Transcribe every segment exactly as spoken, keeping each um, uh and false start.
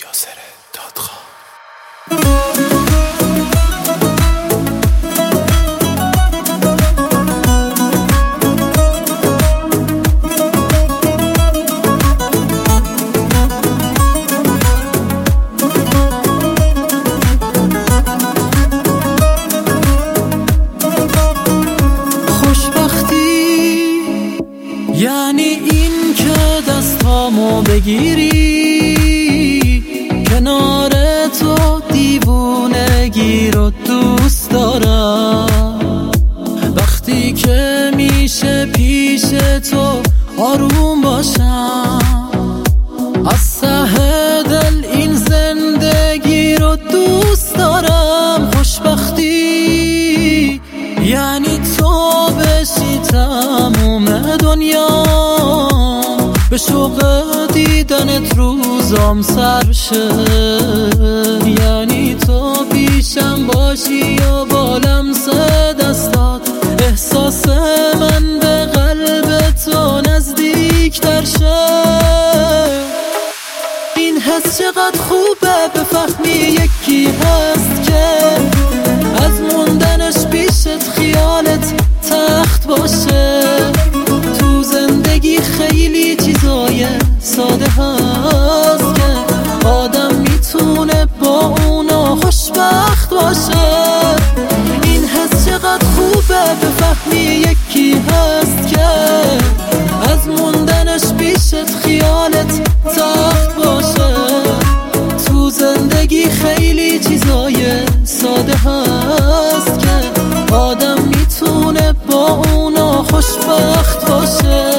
یاسر دادخواه. یعنی این که دستامو بگیری کنار تو دیوونگی رو دوست دارم، وقتی که میشه پیش تو آروم باشم، از ته دل این زندگی رو دوست دارم. خوشبختی یعنی تو بشی تموم دنیا، به شوق دیدنت روزام سر شه، یعنی تو پیشم باشی یا بالم سه دستات، احساس من به قلب تو نزدیک تر شه. این حس چقدر خوبه بفهمی یکی هست که از موندنش پیشت خیالت تخت باشه. تو زندگی خیلی چیزای ساده هست که آدم میتونه با اونا خوشبخت باشه. این حس چقدر خوبه بفهمی یکی هست که از موندنش پیشت خیالت تخت باشه. تو زندگی خیلی چیزای ساده هست که آدم میتونه با اونا خوشبخت باشه.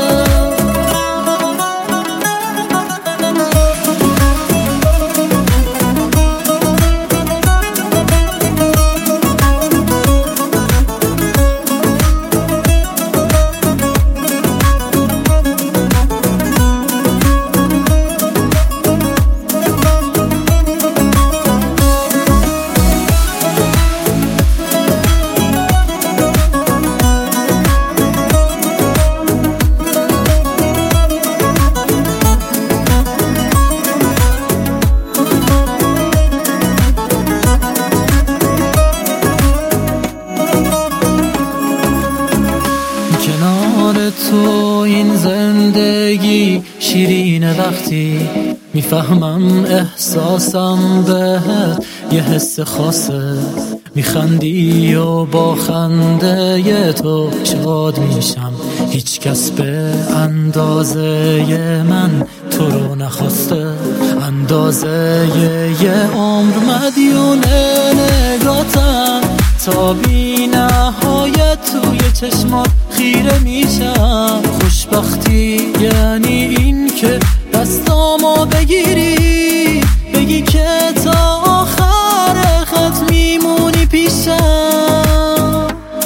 کنار تو این زندگی شیرینه، وقتی میفهمم احساسم بهت یه حس خاصه، میخندی و با خنده تو شاد میشم. هیچ کس به اندازه من تو رو نخواسته، اندازه یه عمر مدیونه نگاتم، تا بی نهایت توی چشمات خیره میشم. خوشبختی یعنی این که دستامو بگیری، بگی که تا آخر خط میمونی پیشم.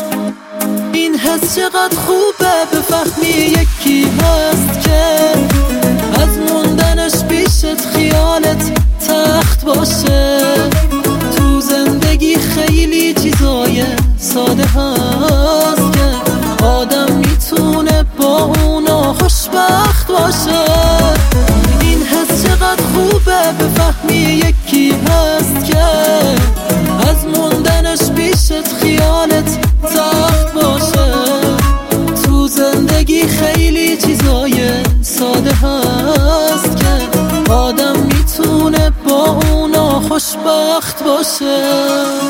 این حس چقدر خوبه بفهمی یکی هست که از موندنش پیشت خیالت تخت باشه. تو زندگی خیلی چیزای ساده هست که آدم میتونه با اونا خوشبخت باشه. این حس چقدر خوبه بفهمی یکی هست که از موندنش پیشت خیالت تخت باشه. تو زندگی خیلی چیزای ساده هست که آدم میتونه با اونا خوشبخت باشه.